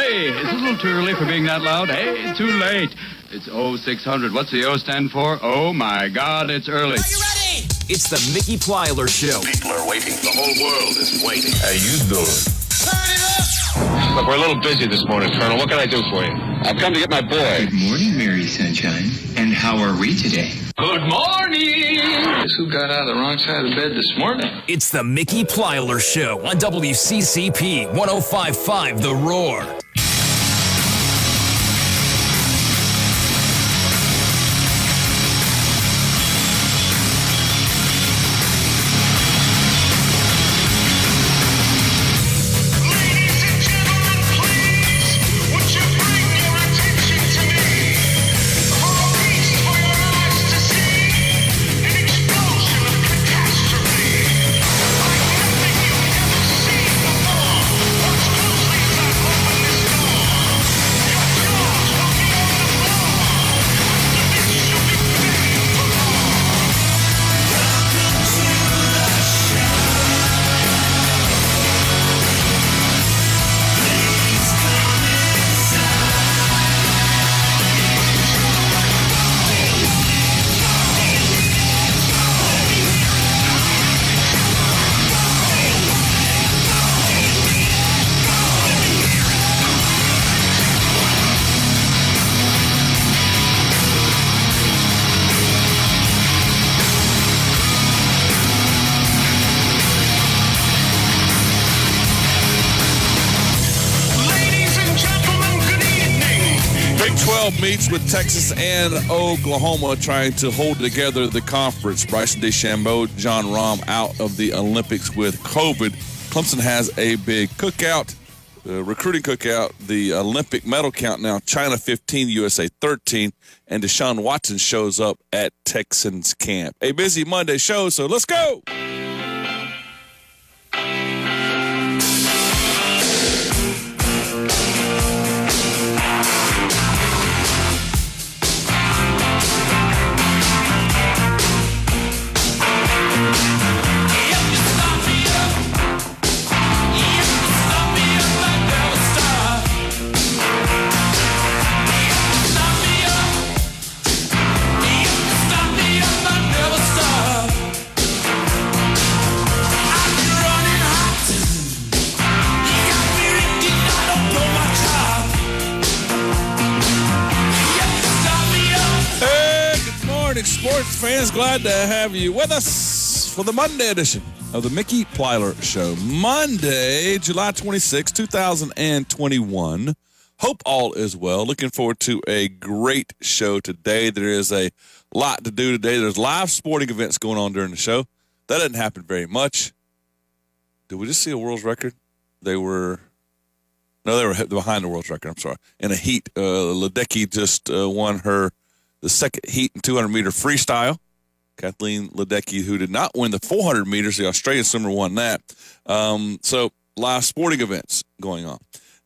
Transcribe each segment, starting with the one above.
Hey, it's a little too early for being that loud. Hey, too late. It's 0600. What's the O stand for? Oh, my God, it's early. Are you ready? It's the Mickey Plyler Show. People are waiting. The whole world is waiting. How you doing? Turn it up! Look, we're a little busy this morning, Colonel. What can I do for you? I've come to get my boy. Good morning, Mary Sunshine. And how are we today? Good morning. Guess who got out of the wrong side of the bed this morning? It's the Mickey Plyler Show on WCCP 105.5 The Roar. Meets with Texas and Oklahoma trying to hold together the conference. Bryson DeChambeau, John Rahm out of the Olympics with COVID. Clemson has a big cookout, recruiting cookout, the Olympic medal count now, China 15, USA 13, and Deshaun Watson shows up at Texans camp. A busy Monday show, so let's go! Sports fans, glad to have you with us for the Monday edition of the Mickey Plyler Show. Monday, July 26, 2021. Hope all is well. Looking forward to a great show today. There is a lot to do today. There's live sporting events going on during the show. That didn't happen very much. Did we just see a world's record? They were behind the world's record. I'm sorry. In a heat, Ledecky just won the second heat in 200-meter freestyle. Kathleen Ledecky, who did not win the 400 meters, the Australian swimmer won that. So live sporting events going on.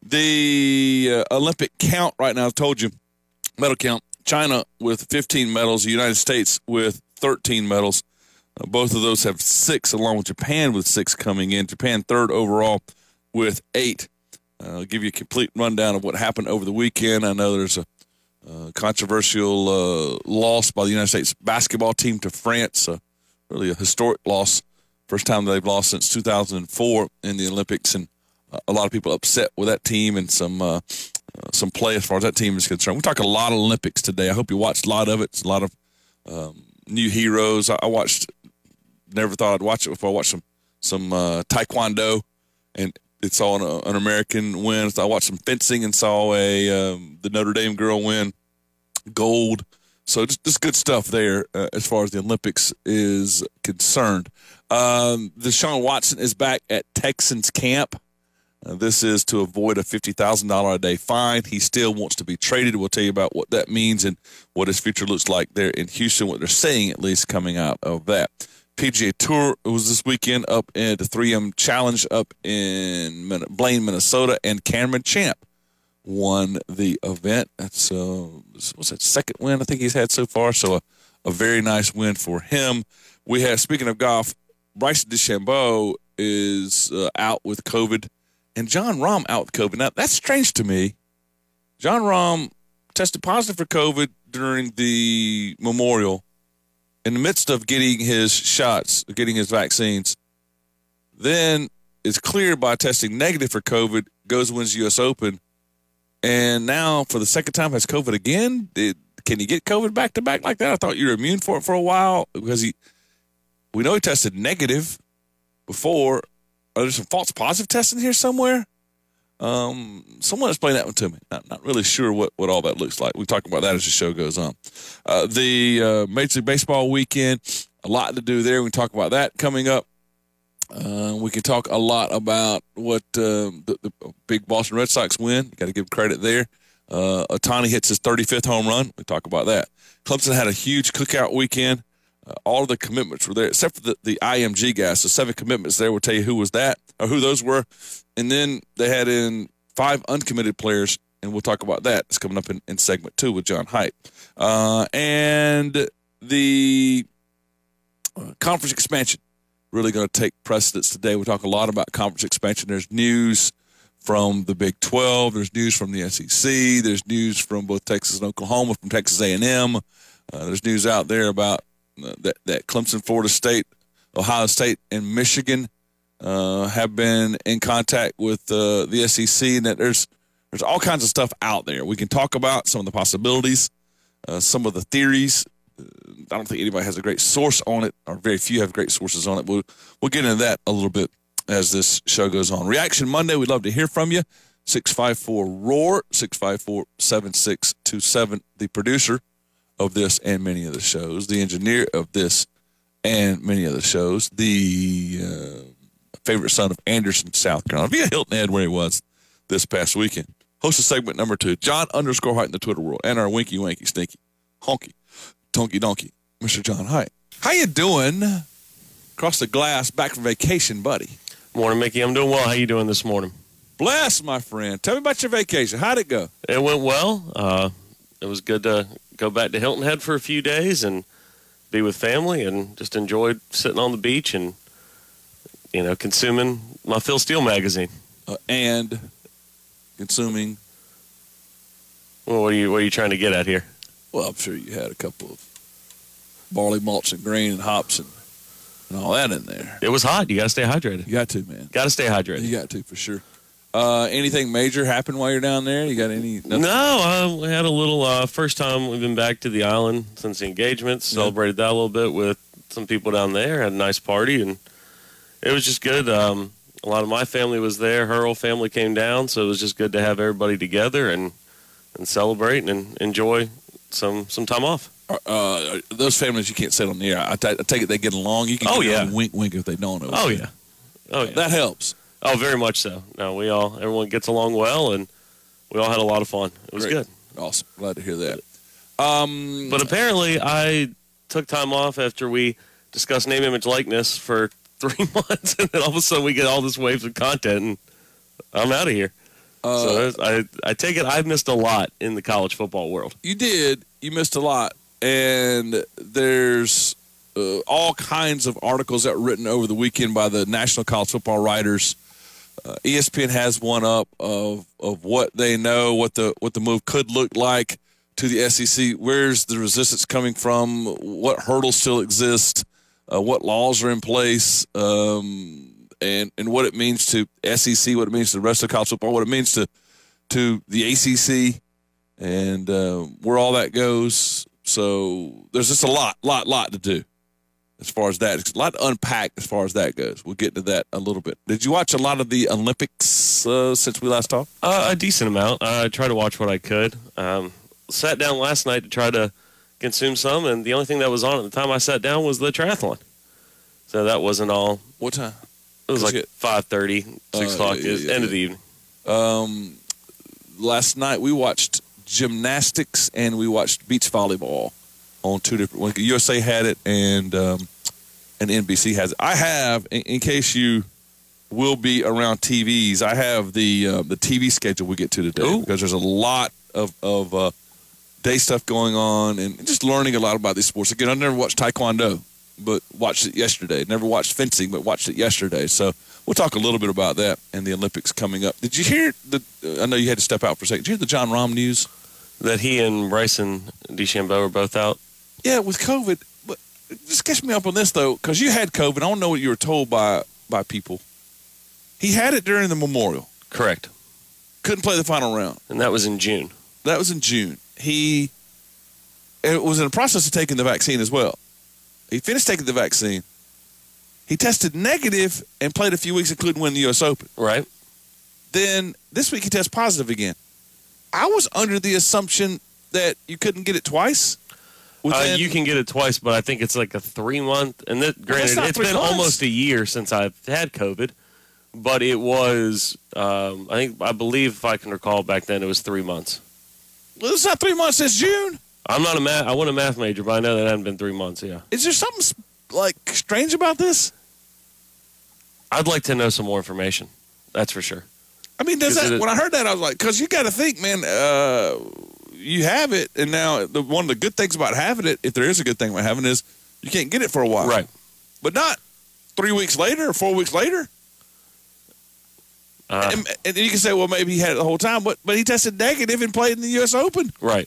The Olympic count right now, I told you, medal count, China with 15 medals, the United States with 13 medals. Both of those have 6, along with Japan with 6 coming in. Japan third overall with 8. I'll give you a complete rundown of what happened over the weekend. I know there's a controversial loss by the United States basketball team to France, really a historic loss. First time they've lost since 2004 in the Olympics, and a lot of people upset with that team and some play as far as that team is concerned. We talk a lot of Olympics today. I hope you watched a lot of it. It's a lot of new heroes. I watched, never thought I'd watch it before. I watched some taekwondo, and it's all an American win. I watched some fencing and saw the Notre Dame girl win gold. So just good stuff there as far as the Olympics is concerned. Deshaun Watson is back at Texans camp. This is to avoid a $50,000 a day fine. He still wants to be traded. We'll tell you about what that means and what his future looks like there in Houston, what they're saying at least coming out of that. PGA Tour was this weekend up in the 3M Challenge up in Blaine, Minnesota, and Cameron Champ won the event. That's what's that, second win I think he's had so far, so a very nice win for him. We have, speaking of golf, Bryson DeChambeau is out with COVID, and John Rahm out with COVID. Now, that's strange to me. John Rahm tested positive for COVID during the Memorial in the midst of getting his shots, getting his vaccines. Then is cleared by testing negative for COVID, goes wins U.S. Open, and now for the second time has COVID again. Can he get COVID back-to-back like that? I thought you were immune for it for a while because we know he tested negative before. Are there some false positive testing here somewhere? Someone explain that one to me. Not really sure what all that looks like. We'll talk about that as the show goes on. The Major League Baseball weekend, a lot to do there. We can talk about that coming up. We can talk a lot about what the big Boston Red Sox win. You got to give credit there. Ohtani hits his 35th home run. We talk about that. Clemson had a huge cookout weekend. All of the commitments were there, except for the IMG guys. So 7 commitments there. We'll tell you who was that or who those were. And then they had in 5 uncommitted players, and we'll talk about that. It's coming up in segment 2 with John Height. And the conference expansion really going to take precedence today. We'll talk a lot about conference expansion. There's news from the Big 12. There's news from the SEC. There's news from both Texas and Oklahoma, from Texas A&M. There's news out there about that Clemson, Florida State, Ohio State, and Michigan have been in contact with the SEC, and that there's all kinds of stuff out there. We can talk about some of the possibilities, some of the theories. I don't think anybody has a great source on it, or very few have great sources on it. We'll get into that a little bit as this show goes on. Reaction Monday, we'd love to hear from you. 654-ROAR, 654-7627. The producer of this and many of the shows, the engineer of this and many of the shows, the favorite son of Anderson, South Carolina, via Hilton Head, where he was this past weekend. Host of segment number 2, John_Height in the Twitter world, and our winky, wanky, stinky, honky, tonky, donkey, Mr. John Height. How you doing? Across the glass, back from vacation, buddy. Morning, Mickey. I'm doing well. How you doing this morning? Bless, my friend. Tell me about your vacation. How'd it go? It went well. It was good to go back to Hilton Head for a few days and be with family, and just enjoyed sitting on the beach and, consuming my Phil Steele magazine. And consuming. Well, what are you trying to get at here? Well, I'm sure you had a couple of barley malts and grain and hops and all that in there. It was hot. You got to stay hydrated. You got to, man. Got to stay hydrated. You got to, for sure. Anything major happen while you're down there? You got any? Nothing? No, we had a little first time we've been back to the island since the engagement. Celebrated that a little bit with some people down there. Had a nice party, and it was just good. A lot of my family was there. Her whole family came down, so it was just good to have everybody together and celebrate and enjoy some time off. Those families you can't sit on the air. I take it they get along. You can wink if they don't. Oh yeah. That helps. Oh, very much so. No, everyone gets along well, and we all had a lot of fun. It was good. Awesome. Glad to hear that. But apparently I took time off after we discussed name, image, likeness for 3 months, and then all of a sudden we get all this waves of content, and I'm out of here. So I take it I've missed a lot in the college football world. You did. You missed a lot. And there's all kinds of articles that were written over the weekend by the National College Football Writers. ESPN has one up of what they know, what the move could look like to the SEC. Where's the resistance coming from? What hurdles still exist? What laws are in place? And what it means to SEC, what it means to the rest of college football, what it means to the ACC, and where all that goes. So there's just a lot to do as far as that. It's a lot to unpack as far as that goes. We'll get to that a little bit. Did you watch a lot of the Olympics since we last talked? A decent amount. I tried to watch what I could. Sat down last night to try to consume some, and the only thing that was on at the time I sat down was the triathlon. So that wasn't all. What time? It was like 5:30, 6 o'clock, end of the evening. Last night we watched gymnastics and we watched beach volleyball on 2 different ones. USA had it and NBC has it. I have, in case you will be around TVs, I have the TV schedule we get to today. Because there's a lot of day stuff going on and just learning a lot about these sports. Again, I've never watched Taekwondo. but watched it yesterday. Never watched fencing, but watched it yesterday. So we'll talk a little bit about that and the Olympics coming up. Did you hear I know you had to step out for a second. Did you hear the John Rahm news? That he and Bryson DeChambeau are both out? Yeah, with COVID. But just catch me up on this, though, because you had COVID. I want to know what you were told by people. He had it during the Memorial. Correct. Couldn't play the final round. And that was in June. That was in June. He was in the process of taking the vaccine as well. He finished taking the vaccine. He tested negative and played a few weeks and couldn't win the U.S. Open. Right. Then this week he tested positive again. I was under the assumption that you couldn't get it twice. You can get it twice, but I think it's like a 3-month. And granted, it's been almost a year since I've had COVID. But it was, I believe, if I can recall back then, it was 3 months. Well, it's not 3 months since June. I wasn't a math major, but I know that it hadn't been 3 months, yeah. Is there something, strange about this? I'd like to know some more information. That's for sure. I mean, when I heard that, I was like, because you got to think, man, you have it, and now one of the good things about having it, if there is a good thing about having it, is you can't get it for a while. Right. But not 3 weeks later or 4 weeks later. And you can say, well, maybe he had it the whole time, but he tested negative and played in the U.S. Open. Right.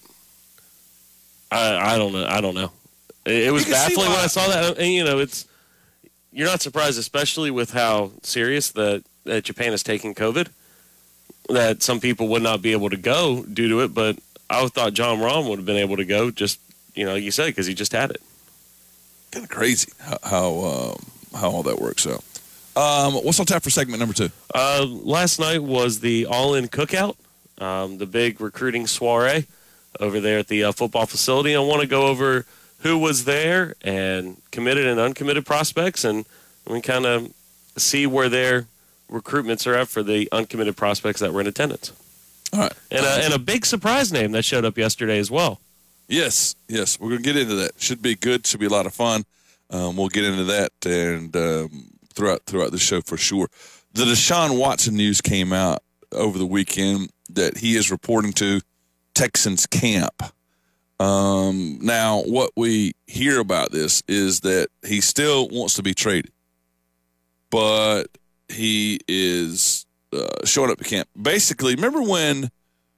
I don't know. It was baffling when I saw that. And, you're not surprised, especially with how serious that Japan is taking COVID, that some people would not be able to go due to it. But I thought John Rahm would have been able to go just, like you said, because he just had it. Kind of crazy how all that works out. What's on tap for segment number 2? Last night was the All-In Cookout, the big recruiting soiree over there at the football facility. I want to go over who was there and committed and uncommitted prospects, and we kind of see where their recruitments are at for the uncommitted prospects that were in attendance. All right. And a big surprise name that showed up yesterday as well. Yes. We're going to get into that. Should be good. Should be a lot of fun. We'll get into that and throughout the show for sure. The Deshaun Watson news came out over the weekend that he is reporting to Texans camp. Now, what we hear about this is that he still wants to be traded, but he is showing up to camp. Basically, remember when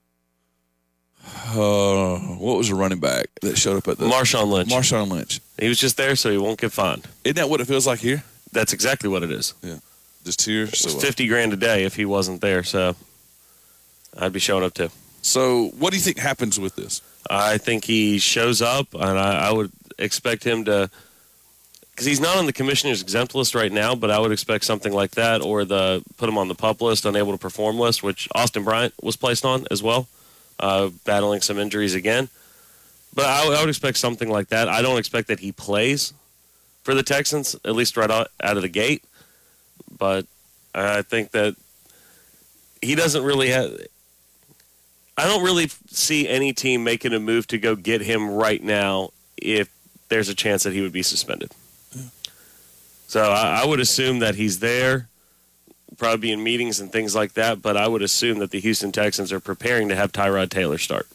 what was the running back that showed up at the Marshawn Lynch? Marshawn Lynch. He was just there so he won't get fined. Isn't that what it feels like here? That's exactly what it is. Yeah, just here. It's $50,000 a day if he wasn't there, so I'd be showing up too. So, what do you think happens with this? I think he shows up, and I would expect him to, because he's not on the commissioner's exempt list right now, but I would expect something like that, or put him on the PUP list, unable to perform list, which Austin Bryant was placed on as well, battling some injuries again. But I would expect something like that. I don't expect that he plays for the Texans, at least right out of the gate. But I think that he doesn't really have. I don't really see any team making a move to go get him right now if there's a chance that he would be suspended. Yeah. So I would assume that he's there, probably be in meetings and things like that, but I would assume that the Houston Texans are preparing to have Tyrod Taylor start.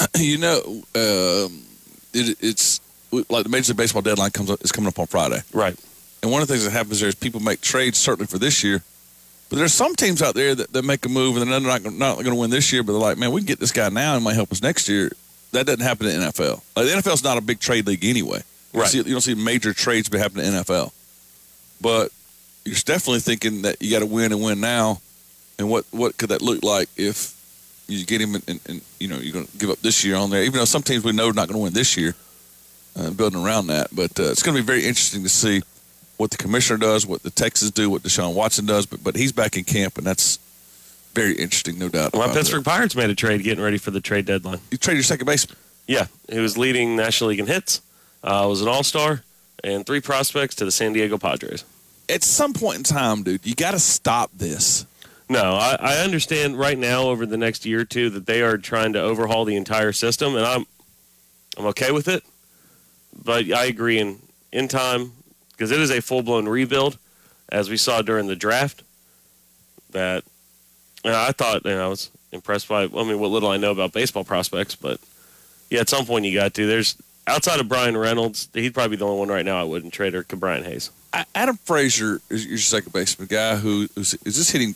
It's like the Major League Baseball deadline is coming up on Friday. Right. And one of the things that happens there is people make trades, certainly for this year. But there's some teams out there that make a move and they're not going to win this year, but they're like, man, we can get this guy now and it might help us next year. That doesn't happen in the NFL. Like, the NFL is not a big trade league anyway. Right. You don't see major trades happening in the NFL. But you're definitely thinking that you got to win and win now. And what could that look like if you get him and you're going to give up this year on there, even though some teams we know are not going to win this year, building around that. But it's going to be very interesting to see what the commissioner does, what the Texans do, what Deshaun Watson does, but he's back in camp, and that's very interesting, no doubt. Well, Pittsburgh Pirates made a trade getting ready for the trade deadline. You traded your second baseman? Yeah, he was leading National League in hits, was an all-star, and 3 prospects to the San Diego Padres. At some point in time, dude, you got to stop this. No, I understand right now over the next year or two that they are trying to overhaul the entire system, and I'm okay with it. But I agree in time, because it is a full-blown rebuild, as we saw during the draft, that I thought, I was impressed by, what little I know about baseball prospects, but yeah, at some point you got to. outside of Brian Reynolds, he'd probably be the only one right now I wouldn't trade, or Brian Hayes. Adam Frazier is your second baseman, guy who is just hitting.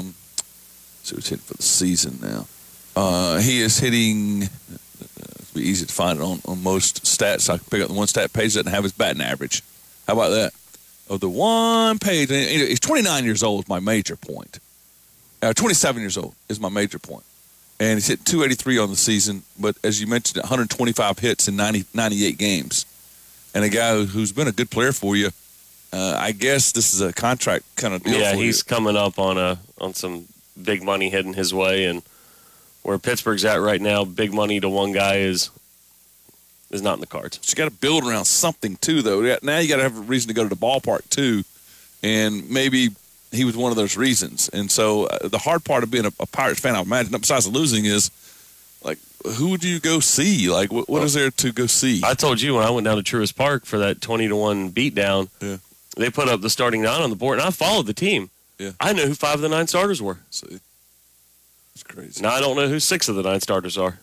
So he's hitting for the season now. He is hitting. It'll be easy to find it on most stats. I can pick up the one stat page that doesn't have his batting average. How about that? Of the one page, he's 29 years old. Is my major point. 27 years old is my major point. And he's hit 283 on the season, but as you mentioned, 125 hits in 98 games. And a guy who's been a good player for you. I guess this is a contract kind of deal. Yeah, for he's coming up on some big money heading his way, and where Pittsburgh's at right now, big money to one guy is not in the cards. But you got to build around something too, though. Now you got to have a reason to go to the ballpark too, and maybe he was one of those reasons. And so the hard part of being a Pirates fan, I imagine, besides losing, is like, who would you go see? Like, what is there to go see? I told you when I went down to Truist Park for that 20-1 beatdown, they put up the starting 9 on the board, and I followed the team. Yeah. I know who 5 of the 9 starters were. See, it's crazy. Now I don't know who 6 of the 9 starters are.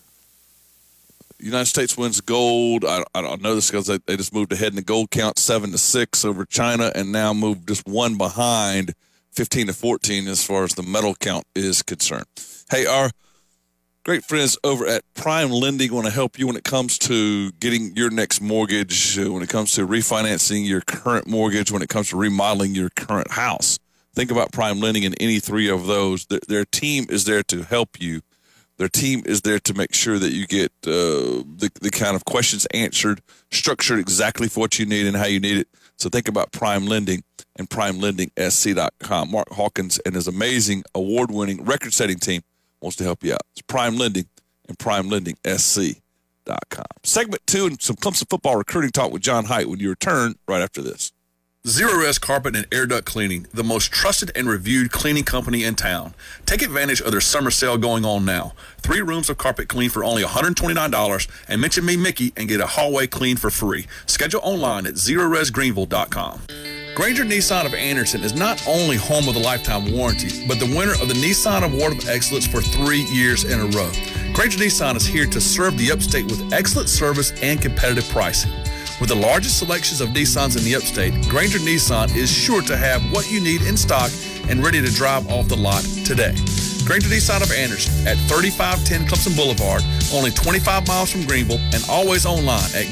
United States wins gold. I don't know this because they just moved ahead in the gold count 7-6 over China, and now moved just one behind 15-14 as far as the medal count is concerned. Hey, our great friends over at Prime Lending want to help you when it comes to getting your next mortgage, when it comes to refinancing your current mortgage, when it comes to remodeling your current house. Think about Prime Lending in any 3 of those. Their team is there to help you. Their team is there to make sure that you get the kind of questions answered, structured exactly for what you need and how you need it. So think about Prime Lending and PrimeLendingSC.com. Mark Hawkins and his amazing, award-winning, record-setting team wants to help you out. It's Prime Lending and PrimeLendingSC.com. Segment 2 and some Clemson football recruiting talk with John Height when you return right after this. Zerorez Carpet and Air Duct Cleaning, the most trusted and reviewed cleaning company in town. Take advantage of their summer sale going on now. 3 rooms of carpet clean for only $129, and mention me, Mickey, and get a hallway clean for free. Schedule online at ZerorezGreenville.com. Granger Nissan of Anderson is not only home of the lifetime warranty, but the winner of the Nissan Award of Excellence for 3 years in a row. Granger Nissan is here to serve the upstate with excellent service and competitive pricing. With the largest selections of Nissans in the upstate, Granger Nissan is sure to have what you need in stock and ready to drive off the lot today. Granger Nissan of Anderson at 3510 Clemson Boulevard, only 25 miles from Greenville, and always online at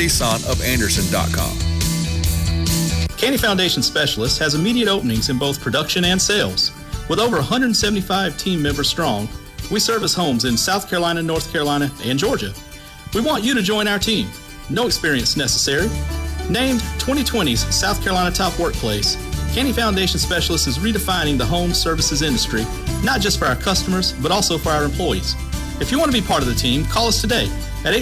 GrangerNissanofAnderson.com. Canny Foundation Specialist has immediate openings in both production and sales. With over 175 team members strong, we service homes in South Carolina, North Carolina, and Georgia. We want you to join our team. No experience necessary. Named 2020's South Carolina Top Workplace, Canny Foundation Specialist is redefining the home services industry, not just for our customers, but also for our employees. If you want to be part of the team, call us today at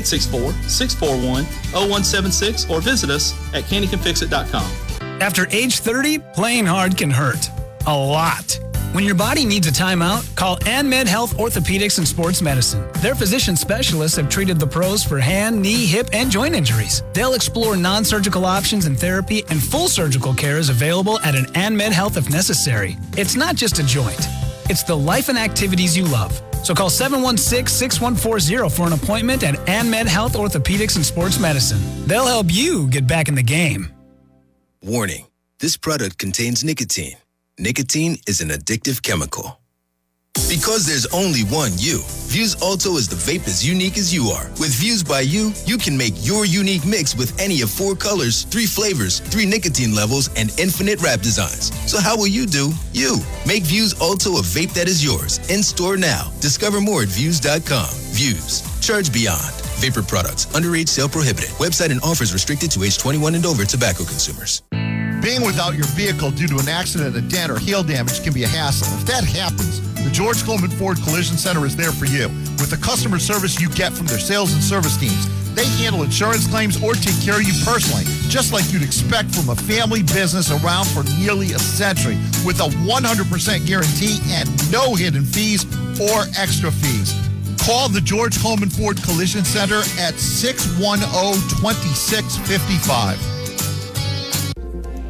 864-641-0176 or visit us at cannycanfixit.com. After age 30, playing hard can hurt. A lot. When your body needs a timeout, call AnMed Health Orthopedics and Sports Medicine. Their physician specialists have treated the pros for hand, knee, hip, and joint injuries. They'll explore non-surgical options and therapy, and full surgical care is available at an AnMed Health if necessary. It's not just a joint. It's the life and activities you love. So call 716-6140 for an appointment at AnMed Health Orthopedics and Sports Medicine. They'll help you get back in the game. Warning, this product contains nicotine. Nicotine is an addictive chemical. Because there's only one you, Vuse Alto is the vape as unique as you are. With Vuse by You, you can make your unique mix with any of 4 colors, 3 flavors, 3 nicotine levels, and infinite wrap designs. So how will you do you? Make Vuse Alto a vape that is yours. In store now. Discover more at Vuse.com. Vuse. Charge beyond. Vapor products. Underage sale prohibited. Website and offers restricted to age 21 and over tobacco consumers. Being without your vehicle due to an accident, a dent, or hail damage can be a hassle. If that happens, the George Coleman Ford Collision Center is there for you. With the customer service you get from their sales and service teams, they handle insurance claims or take care of you personally, just like you'd expect from a family business around for nearly a century, with a 100% guarantee and no hidden fees or extra fees. Call the George Coleman Ford Collision Center at 610-2655.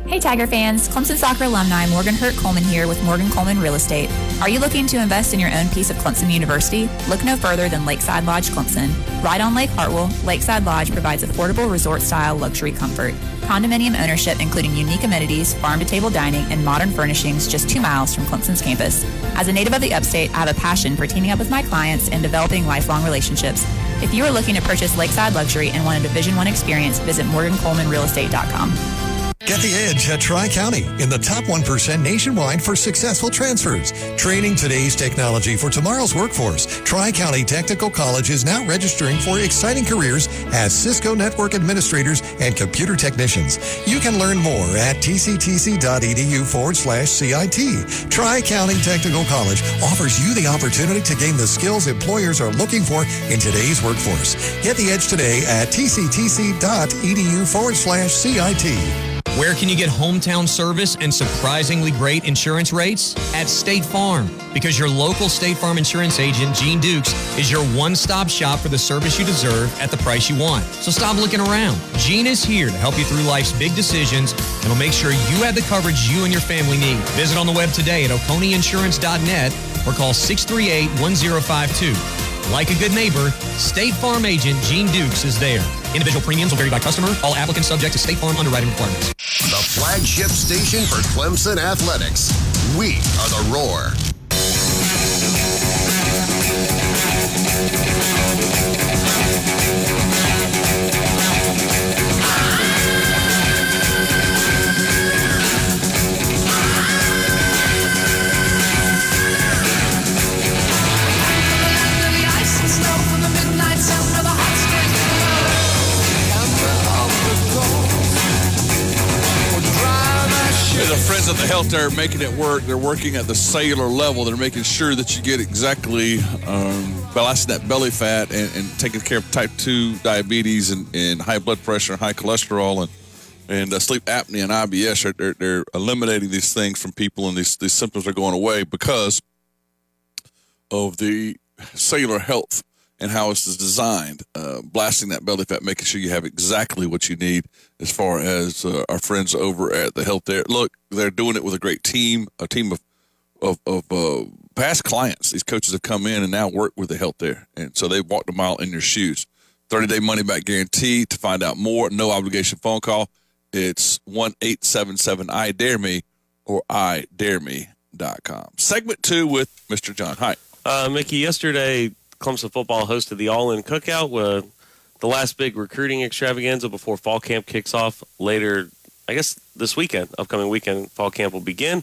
Hey Tiger fans, Clemson soccer alumni Morgan Hurt Coleman here with Morgan Coleman Real Estate. Are you looking to invest in your own piece of Clemson University? Look no further than Lakeside Lodge Clemson. Right on Lake Hartwell, Lakeside Lodge provides affordable resort-style luxury comfort. Condominium ownership including unique amenities, farm-to-table dining, and modern furnishings just 2 miles from Clemson's campus. As a native of the upstate, I have a passion for teaming up with my clients and developing lifelong relationships. If you are looking to purchase Lakeside Luxury and want a Division I experience, visit MorganColemanRealEstate.com. Get the edge at Tri-County in the top 1% nationwide for successful transfers. Training today's technology for tomorrow's workforce. Tri-County Technical College is now registering for exciting careers as Cisco Network Administrators and Computer Technicians. You can learn more at tctc.edu/CIT. Tri-County Technical College offers you the opportunity to gain the skills employers are looking for in today's workforce. Get the edge today at tctc.edu/CIT. Where can you get hometown service and surprisingly great insurance rates? At State Farm. Because your local State Farm insurance agent, Gene Dukes, is your one-stop shop for the service you deserve at the price you want. So stop looking around. Gene is here to help you through life's big decisions and will make sure you have the coverage you and your family need. Visit on the web today at OconeyInsurance.net or call 638-1052. Like a good neighbor, State Farm agent Gene Dukes is there. Individual premiums will vary by customer. All applicants subject to State Farm underwriting requirements. The flagship station for Clemson Athletics. We are the Roar. The friends at the health there are making it work. They're working at the cellular level. They're making sure that you get exactly balancing that belly fat and taking care of type 2 diabetes and high blood pressure and high cholesterol and sleep apnea and IBS. They're eliminating these things from people, and these symptoms are going away because of the cellular health and how it's designed, blasting that belly fat, making sure you have exactly what you need as far as our friends over at the health there. Look, they're doing it with a great team, a team of past clients. These coaches have come in and now work with the health there. And so they've walked a mile in your shoes. 30-day money-back guarantee. To find out more, no obligation phone call. It's 1-877-I-DARE-ME or IDareMe.com. Segment 2 with Mr. John Height. Mickey, yesterday Clemson football hosted the All-In Cookout with the last big recruiting extravaganza before fall camp kicks off later, I guess this weekend, upcoming weekend, fall camp will begin.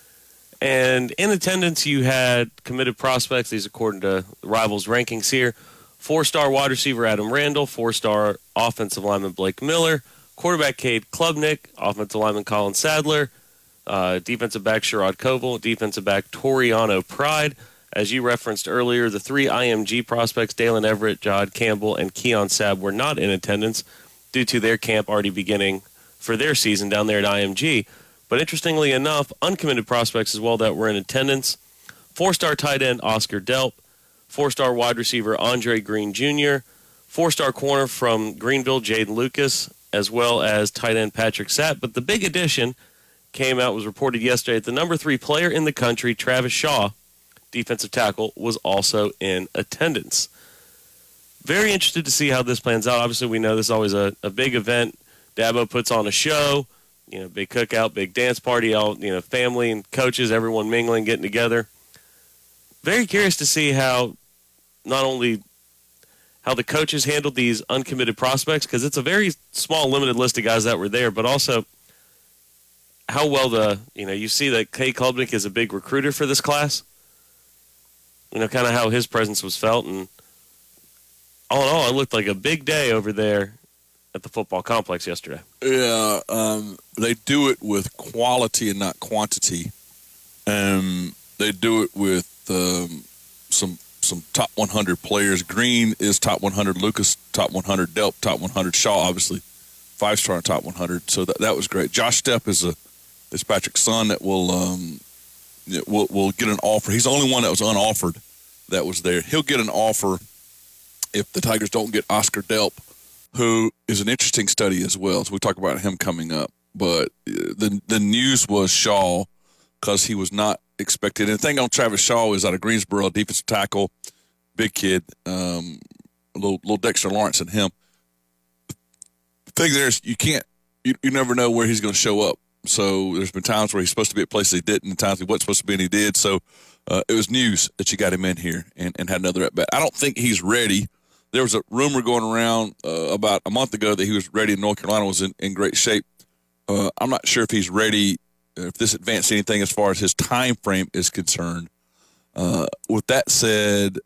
And in attendance, you had committed prospects, these according to Rivals rankings here, 4-star wide receiver Adam Randall, 4-star offensive lineman Blake Miller, quarterback Cade Klubnik, offensive lineman Colin Sadler, defensive back Sherrod Koval, defensive back Toriano Pride. As you referenced earlier, the 3 IMG prospects, Dalen Everett, Jod Campbell, and Keon Sabb, were not in attendance due to their camp already beginning for their season down there at IMG. But interestingly enough, uncommitted prospects as well that were in attendance. 4-star tight end Oscar Delp, 4-star wide receiver Andre Green Jr., 4-star corner from Greenville, Jaden Lucas, as well as tight end Patrick Sapp. But the big addition came out, was reported yesterday, that the number 3 player in the country, Travis Shaw, defensive tackle, was also in attendance. Very interested to see how this plans out. Obviously, we know this is always a big event. Dabo puts on a show, big cookout, big dance party, all, family and coaches, everyone mingling, getting together. Very curious to see how not only how the coaches handled these uncommitted prospects, because it's a very small, limited list of guys that were there, but also how well you see that Cade Klubnik is a big recruiter for this class. Kind of how his presence was felt. And all in all, it looked like a big day over there at the football complex yesterday. Yeah, they do it with quality and not quantity. They do it with some top 100 players. Green is top 100. Lucas, top 100. Delp, top 100. Shaw, obviously, 5-star and top 100. So that was great. Josh Stepp is Patrick's son that will get an offer. He's the only one that was unoffered that was there. He'll get an offer if the Tigers don't get Oscar Delp, who is an interesting study as well. So we talk about him coming up. but the news was Shaw because he was not expected. And the thing on Travis Shaw is out of Greensboro, defensive tackle, big kid, little Dexter Lawrence in him. The thing there is you never know where he's going to show up. So there's been times where he's supposed to be at places he didn't, and times he wasn't supposed to be and he did. So it was news that you got him in here and had another at bat. I don't think he's ready. There was a rumor going around about a month ago that he was ready and North Carolina was in great shape. I'm not sure if he's ready, if this advanced anything as far as his time frame is concerned. With that said,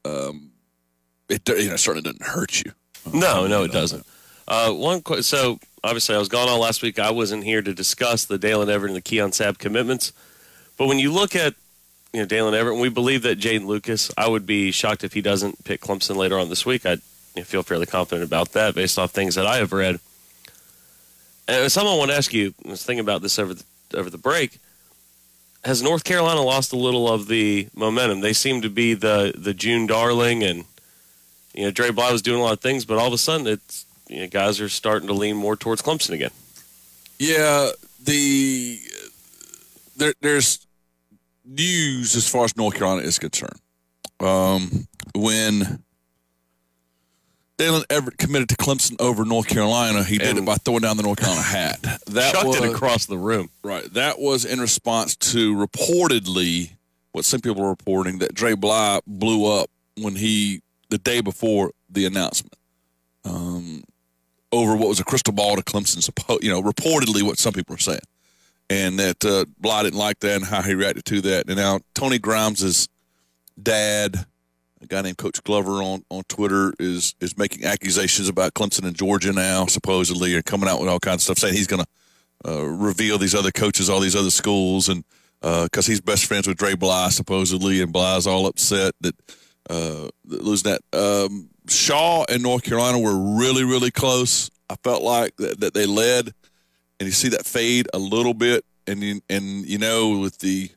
it certainly doesn't hurt you. No, it doesn't. So obviously I was gone all last week. I wasn't here to discuss the Dalen Everett and the Keon Sabb commitments. But when you look at Dalen Everett, and we believe that Jaden Lucas, I would be shocked if he doesn't pick Clemson later on this week. I feel fairly confident about that based off things that I have read. And something I want to ask you, I was thinking about this over the break, has North Carolina lost a little of the momentum? They seem to be the June darling, and Dre Bly was doing a lot of things, but all of a sudden it's guys are starting to lean more towards Clemson again. Yeah, there's news as far as North Carolina is concerned. When Dalen Everett committed to Clemson over North Carolina, he did it by throwing down the North Carolina hat. That chucked it across the room. Right. That was in response to reportedly what some people were reporting that Dre Bly blew up when the day before the announcement. Over what was a crystal ball to Clemson, reportedly what some people are saying. And that Bly didn't like that and how he reacted to that. And now Tony Grimes' dad, a guy named Coach Glover on Twitter, is making accusations about Clemson and Georgia now, supposedly, and coming out with all kinds of stuff, saying he's going to reveal these other coaches, all these other schools, and because he's best friends with Dre Bly, supposedly, and Bly's all upset that losing that. Shaw and North Carolina were really, really close. I felt like that they led. And you see that fade a little bit, and with the,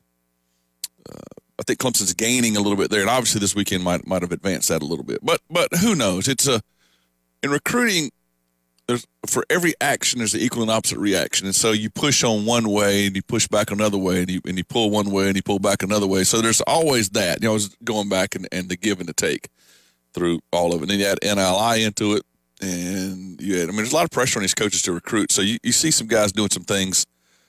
I think Clemson's gaining a little bit there, and obviously this weekend might have advanced that a little bit. But who knows? It's in recruiting, for every action there's an equal and opposite reaction, and so you push on one way and you push back another way, and you pull one way and you pull back another way. So there's always that. It's going back and the give and the take through all of it. And then you add NIL into it. And there's a lot of pressure on these coaches to recruit. So you see some guys doing some things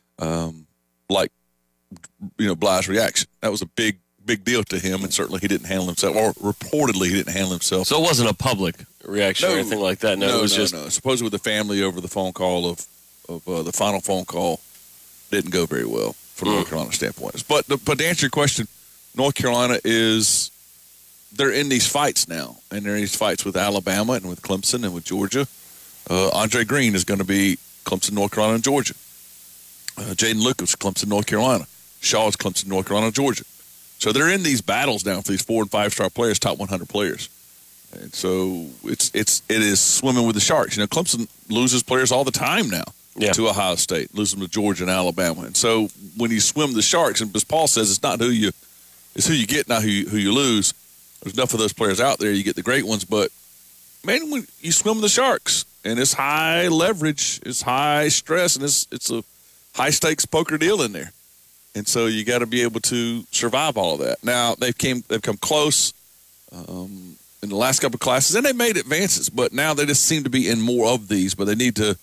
like, Bly's reaction. That was a big deal to him, and certainly he didn't handle himself, or reportedly he didn't handle himself. So it wasn't a public reaction or anything like that? No, it was just... No. Supposedly with the family over the phone call of the final phone call didn't go very well from North Carolina standpoint. But to answer your question, North Carolina they're in these fights now, and they're in these fights with Alabama and with Clemson and with Georgia. Andre Green is going to be Clemson, North Carolina, and Georgia. Jaden Lucas, Clemson, North Carolina. Shaw is Clemson, North Carolina, Georgia. So they're in these battles now for these 4- and 5-star players, top 100 players. And so it is swimming with the sharks. Clemson loses players all the time now to Ohio State, loses them to Georgia and Alabama. And so when you swim the sharks, and as Paul says, it's not who you get, not who you lose. There's enough of those players out there. You get the great ones, but man, when you swim with the sharks, and it's high leverage, it's high stress, and it's a high stakes poker deal in there, and so you got to be able to survive all of that. Now they've come close in the last couple of classes, and they made advances, but now they just seem to be in more of these. But they need to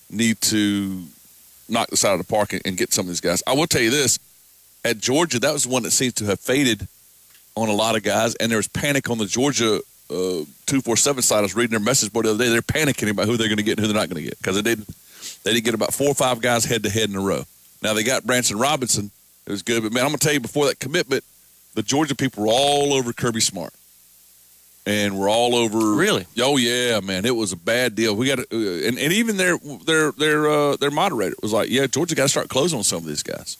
knock this out of the park and get some of these guys. I will tell you this: at Georgia, that was the one that seems to have faded on a lot of guys, and there was panic on the Georgia 247 side. I was reading their message board the other day. They're panicking about who they're going to get and who they're not going to get, because they didn't get about 4 or 5 guys head-to-head in a row. Now, they got Branson Robinson. It was good, but, man, I'm going to tell you, before that commitment, the Georgia people were all over Kirby Smart, and we're all over. Really? Oh, yeah, man. It was a bad deal. We got to, and even their moderator was like, yeah, Georgia got to start closing on some of these guys.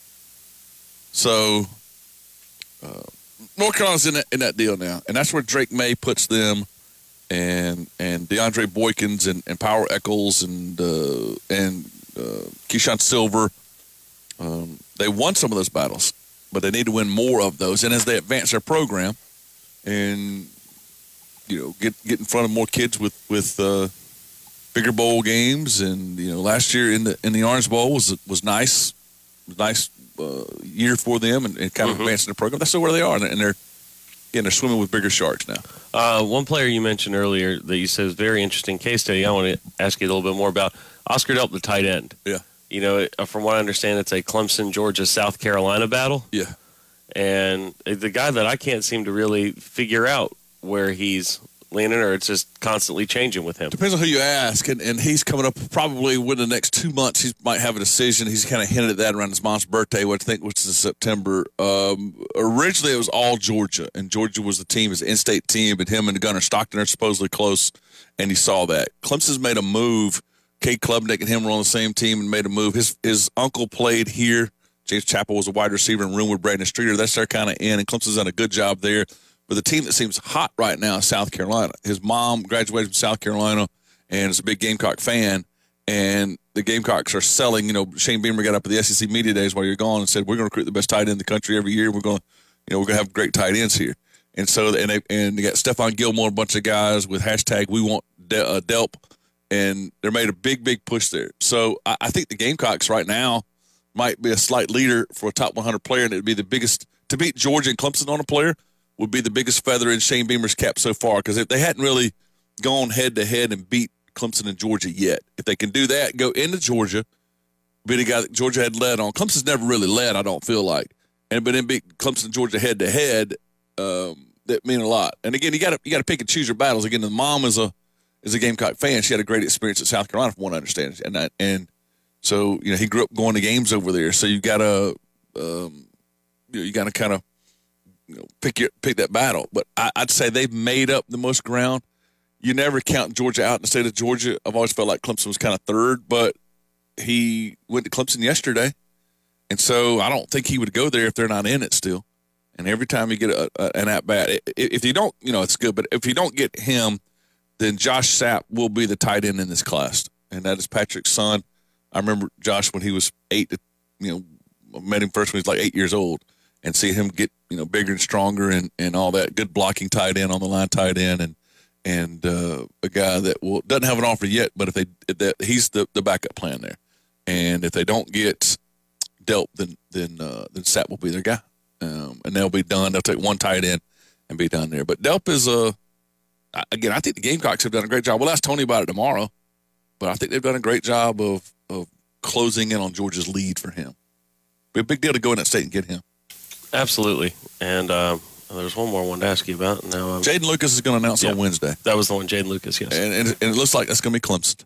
So, North Carolina's in that deal now, and that's where Drake May puts them, and DeAndre Boykins and Power Eccles and Keyshawn Silver. They won some of those battles, but they need to win more of those. And as they advance their program, and get in front of more kids with bigger bowl games, and last year in the Orange Bowl was nice, year for them, and kind of advancing the program. That's still where they are, and they're swimming with bigger sharks now. One player you mentioned earlier that you said was very interesting case study. I want to ask you a little bit more about Oscar Delp, the tight end. Yeah. From what I understand, it's a Clemson, Georgia, South Carolina battle. Yeah. And the guy that I can't seem to really figure out where he's leaning, or it's just constantly changing with him. Depends on who you ask, and he's coming up probably within the next 2 months. He might have a decision. He's kind of hinted at that around his mom's birthday, which is in September. Originally, it was all Georgia, and Georgia was the team, his in-state team, but him and Gunnar Stockton are supposedly close, and he saw that. Clemson's made a move. Cade Klubnik and him were on the same team and made a move. His uncle played here. James Chappell was a wide receiver in room with Braden Streeter. That's their kind of end, and Clemson's done a good job there. But the team that seems hot right now is South Carolina. His mom graduated from South Carolina and is a big Gamecock fan. And the Gamecocks are selling. Shane Beamer got up at the SEC Media Days while you're gone and said, "We're going to recruit the best tight end in the country every year. We're going to have great tight ends here." And so, they got Stephon Gilmore, a bunch of guys with hashtag We Want Delp, and they're made a big push there. So I think the Gamecocks right now might be a slight leader for a top 100 player, and it would be the biggest to beat Georgia and Clemson on a player. Would be the biggest feather in Shane Beamer's cap so far, because if they hadn't really gone head-to-head and beat Clemson and Georgia yet, if they can do that, go into Georgia, beat a guy that Georgia had led on. Clemson's never really led, I don't feel like, but then beat Clemson and Georgia head-to-head, that mean a lot. And again, you got to pick and choose your battles. Again, the mom is a Gamecock fan. She had a great experience at South Carolina, from what I understand, and so he grew up going to games over there. So you got to kind of pick that battle. But I'd say they've made up the most ground. You never count Georgia out in the state of Georgia. I've always felt like Clemson was kind of third, but he went to Clemson yesterday, and so I don't think he would go there if they're not in it still. And every time you get an at-bat, if you don't, it's good, but if you don't get him, then Josh Sapp will be the tight end in this class, and that is Patrick's son. I remember Josh when he was 8, met him first when he was like 8 years old, and see him get bigger and stronger and all that. Good blocking tight end, on the line tight end, and a guy that doesn't have an offer yet, but he's the backup plan there. And if they don't get Delp, then Sapp will be their guy, and they'll be done. They'll take one tight end and be done there. But Delp is again, I think the Gamecocks have done a great job. We'll ask Tony about it tomorrow, but I think they've done a great job of closing in on Georgia's lead for him. Be a big deal to go in that state and get him. Absolutely. And there's one more I wanted to ask you about. Now, Jaden Lucas is going to announce on Wednesday. That was the one, Jaden Lucas, yes. And it looks like that's going to be Clemson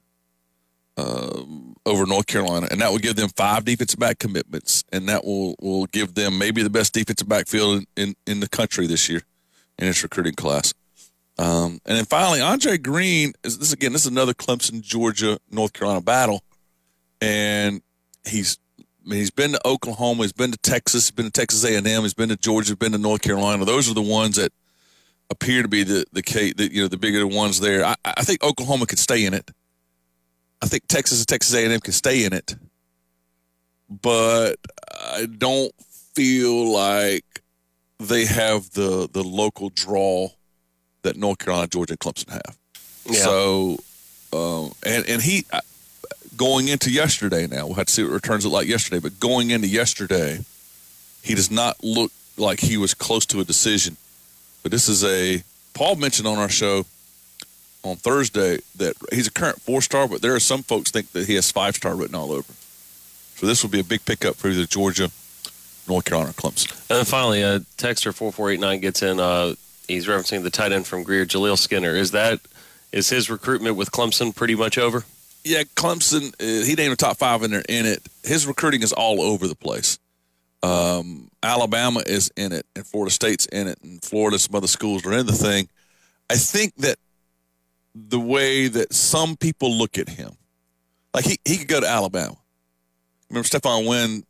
over North Carolina. And that will give them 5 defensive back commitments. And that will give them maybe the best defensive backfield in the country this year in its recruiting class. And then finally, Andre Green, this is another Clemson, Georgia, North Carolina battle. And he's been to Oklahoma, he's been to Texas, he's been to Texas A&M, he's been to Georgia, he's been to North Carolina. Those are the ones that appear to be the bigger ones there. I think Oklahoma could stay in it. I think Texas and Texas A&M can stay in it. But I don't feel like they have the local draw that North Carolina, Georgia, and Clemson have. Yeah. So, and he going into yesterday now, we'll have to see what returns look like yesterday, but going into yesterday, he does not look like he was close to a decision. But this is Paul mentioned on our show on Thursday that he's a current 4-star, but there are some folks think that he has 5-star written all over. So this will be a big pickup for either Georgia, North Carolina, or Clemson. And then finally, Texter 4489 gets in, he's referencing the tight end from Greer, Jaleel Skinner. Is his recruitment with Clemson pretty much over? Yeah, Clemson, he named a top 5 and they're in it. His recruiting is all over the place. Alabama is in it, and Florida State's in it, and Florida, some other schools are in the thing. I think that the way that some people look at him, like he could go to Alabama. Remember Stephon Wynn,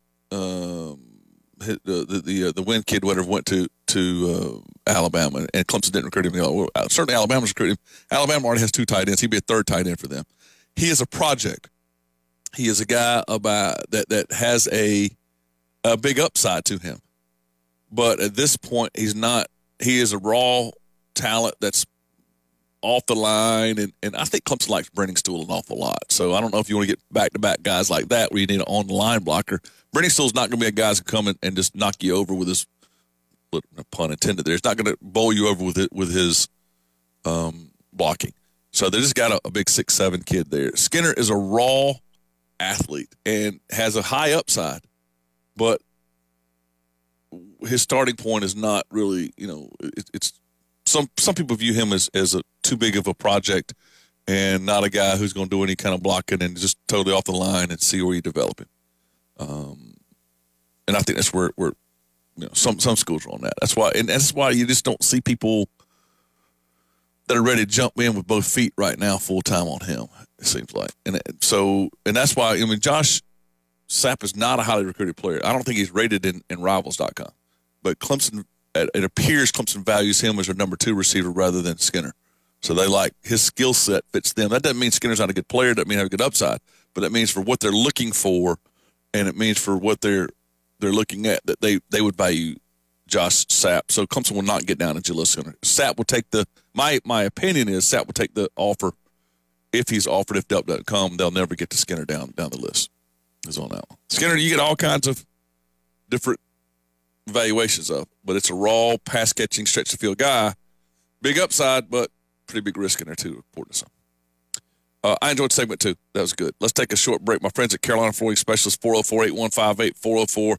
the Wynn kid, whatever, went to Alabama, and Clemson didn't recruit him. Certainly Alabama's recruited him. Alabama already has 2 tight ends. He'd be a 3rd tight end for them. He is a project. He is a guy that has a big upside to him. But at this point, he's not. He is a raw talent that's off the line, and I think Clemson likes Brenning Stool an awful lot. So I don't know if you want to get back-to-back guys like that where you need an on-the-line blocker. Brenning Stool's not going to be a guy who come in and just knock you over with his, pun intended there. He's not going to bowl you over with his blocking. So they just got a big 6'7" kid there. Skinner is a raw athlete and has a high upside, but his starting point is not really, it's some people view him as a too big of a project and not a guy who's going to do any kind of blocking and just totally off the line and see where you develop him. And I think that's where some schools are on that. That's why you just don't see people that are ready to jump in with both feet right now full time on him. It seems like, and that's why Josh Sapp is not a highly recruited player. I don't think he's rated in Rivals.com, but Clemson. It appears Clemson values him as their number 2 receiver rather than Skinner. So they like his skill set fits them. That doesn't mean Skinner's not a good player. It doesn't mean have a good upside. But that means for what they're looking for, and it means for what they're looking at, that they would value Josh Sapp. So Clemson will not get down to Jaleel Skinner. Sapp will take my opinion is Sapp will take the offer if he's offered. If Delp doesn't come, they'll never get to Skinner down the list. Is on that one. Skinner, you get all kinds of different valuations of, but it's a raw pass catching stretch the field guy, big upside, but pretty big risk in there too. Important to some. I enjoyed segment 2. That was good. Let's take a short break. My friends at Carolina Flooring Specialists, 404-8158,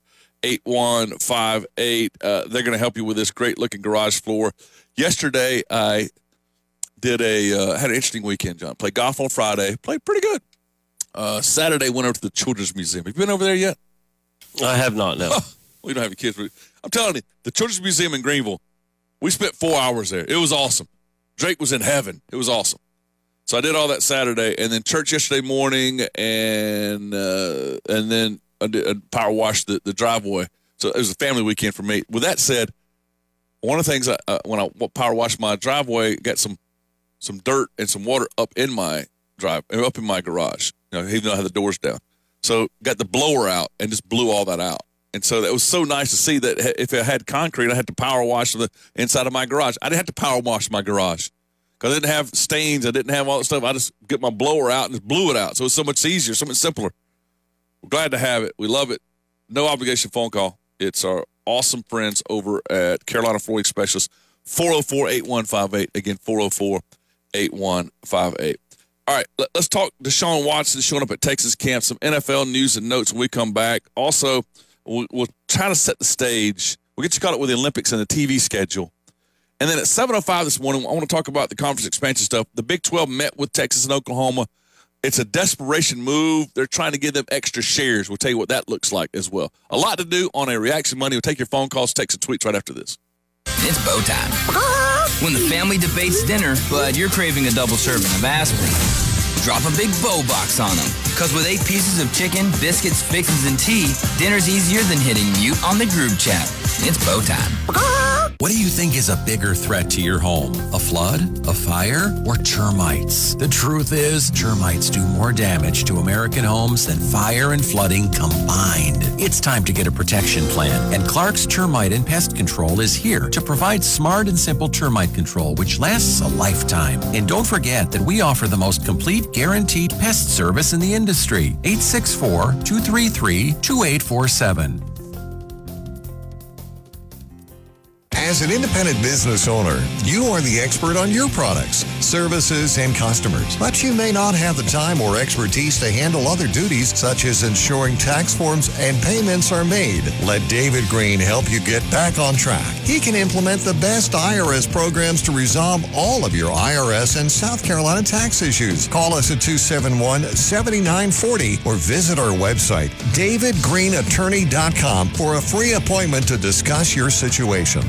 404-8158. They're going to help you with this great looking garage floor. Yesterday I did had an interesting weekend, John. Played golf on Friday, played pretty good. Saturday went over to the Children's Museum. Have you been over there yet? I have not, no. We don't have any kids. I'm telling you, the Children's Museum in Greenville, we spent 4 hours there. It was awesome. Drake was in heaven. It was awesome. So I did all that Saturday, and then church yesterday morning, and then I did power wash the driveway. So it was a family weekend for me. With that said, one of the things when I power washed my driveway, got some dirt and some water up in my garage. Even though I had the doors down. So got the blower out and just blew all that out. And so that was so nice to see that if it had concrete, I had to power wash the inside of my garage. I didn't have to power wash my garage because I didn't have stains. I didn't have all that stuff. I just get my blower out and just blew it out. So it's so much easier, so much simpler. We're glad to have it. We love it. No obligation phone call. It's our awesome friends over at Carolina Flooring Specialists, 404-8158. Again, 404-8158. All right, let's talk Deshaun Watson showing up at Texas camp, some NFL news and notes when we come back. Also, we'll try to set the stage. We'll get you caught up with the Olympics and the TV schedule. And then at 7:05 this morning, I want to talk about the conference expansion stuff. The Big 12 met with Texas and Oklahoma. It's a desperation move. They're trying to give them extra shares. We'll tell you what that looks like as well. A lot to do on a Reaction Monday. We'll take your phone calls, texts, and tweets right after this. It's bow time. When the family debates dinner, but you're craving a double serving of aspirin. Drop a big bow box on them. Because with 8 pieces of chicken, biscuits, fixins, and tea, dinner's easier than hitting mute on the group chat. It's bow time. What do you think is a bigger threat to your home? A flood, a fire, or termites? The truth is, termites do more damage to American homes than fire and flooding combined. It's time to get a protection plan, and Clark's Termite and Pest Control is here to provide smart and simple termite control, which lasts a lifetime. And don't forget that we offer the most complete guaranteed pest service in the industry. 864-233-2847. As an independent business owner, you are the expert on your products, services, and customers. But you may not have the time or expertise to handle other duties, such as ensuring tax forms and payments are made. Let David Green help you get back on track. He can implement the best IRS programs to resolve all of your IRS and South Carolina tax issues. Call us at 271-7940 or visit our website, davidgreenattorney.com, for a free appointment to discuss your situation.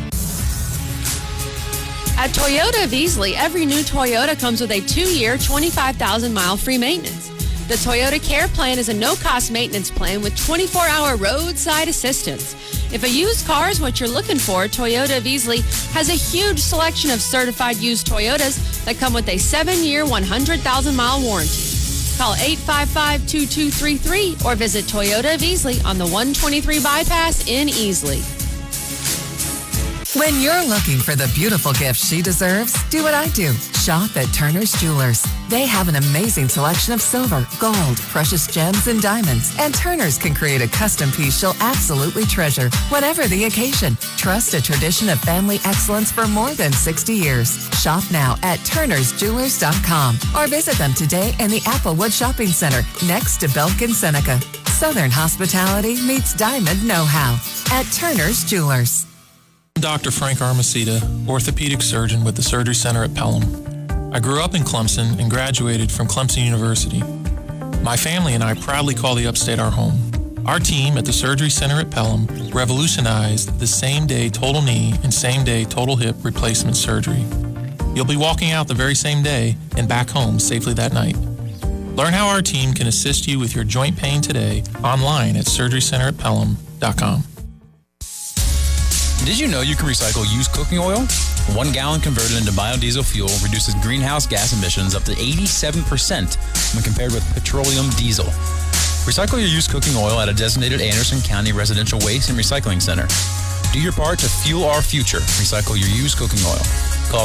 At Toyota of Easley, every new Toyota comes with a 2-year, 25,000-mile free maintenance. The Toyota Care Plan is a no-cost maintenance plan with 24-hour roadside assistance. If a used car is what you're looking for, Toyota of Easley has a huge selection of certified used Toyotas that come with a 7-year, 100,000-mile warranty. Call 855-2233 or visit Toyota of Easley on the 123 bypass in Easley. When you're looking for the beautiful gift she deserves, do what I do. Shop at Turner's Jewelers. They have an amazing selection of silver, gold, precious gems, and diamonds. And Turner's can create a custom piece she'll absolutely treasure, whatever the occasion. Trust a tradition of family excellence for more than 60 years. Shop now at turnersjewelers.com or visit them today in the Applewood Shopping Center next to Belk and Seneca. Southern hospitality meets diamond know-how at Turner's Jewelers. I'm Dr. Frank Armacida, orthopedic surgeon with the Surgery Center at Pelham. I grew up in Clemson and graduated from Clemson University. My family and I proudly call the Upstate our home. Our team at the Surgery Center at Pelham revolutionized the same-day total knee and same-day total hip replacement surgery. You'll be walking out the very same day and back home safely that night. Learn how our team can assist you with your joint pain today online at surgerycenteratpelham.com. Did you know you can recycle used cooking oil? 1 gallon converted into biodiesel fuel reduces greenhouse gas emissions up to 87% when compared with petroleum diesel. Recycle your used cooking oil at a designated Anderson County Residential Waste and Recycling Center. Do your part to fuel our future. Recycle your used cooking oil. Call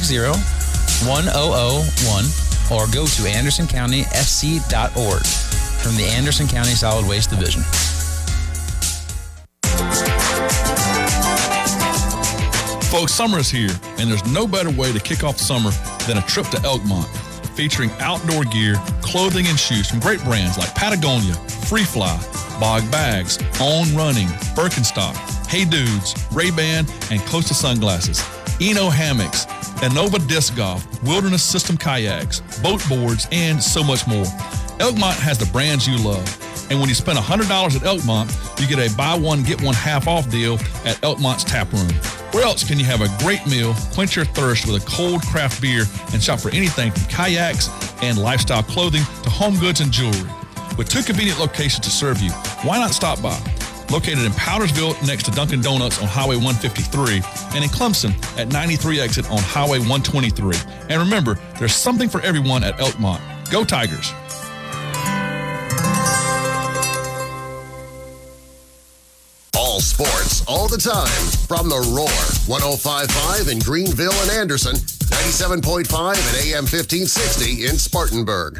260-1001 or go to andersoncountyfc.org from the Anderson County Solid Waste Division. Folks, summer is here, and there's no better way to kick off summer than a trip to Elkmont, featuring outdoor gear, clothing, and shoes from great brands like Patagonia, Free Fly, Bog Bags, On Running, Birkenstock, Hey Dudes, Ray-Ban, and Costa Sunglasses, Eno Hammocks, Innova Disc Golf, Wilderness System Kayaks, boat boards, and so much more. Elkmont has the brands you love. And when you spend $100 at Elkmont, you get a buy one, get one half off deal at Elkmont's Tap Room. Where else can you have a great meal, quench your thirst with a cold craft beer, and shop for anything from kayaks and lifestyle clothing to home goods and jewelry? With 2 convenient locations to serve you, why not stop by? Located in Powdersville next to Dunkin' Donuts on Highway 153, and in Clemson at 93 exit on Highway 123. And remember, there's something for everyone at Elkmont. Go Tigers! All sports, all the time, from the Roar, 105.5 in Greenville and Anderson, 97.5 and AM 1560 in Spartanburg.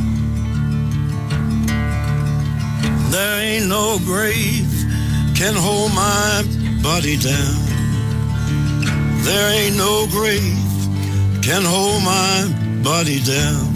There ain't no grave can hold my body down. There ain't no grave can hold my body down.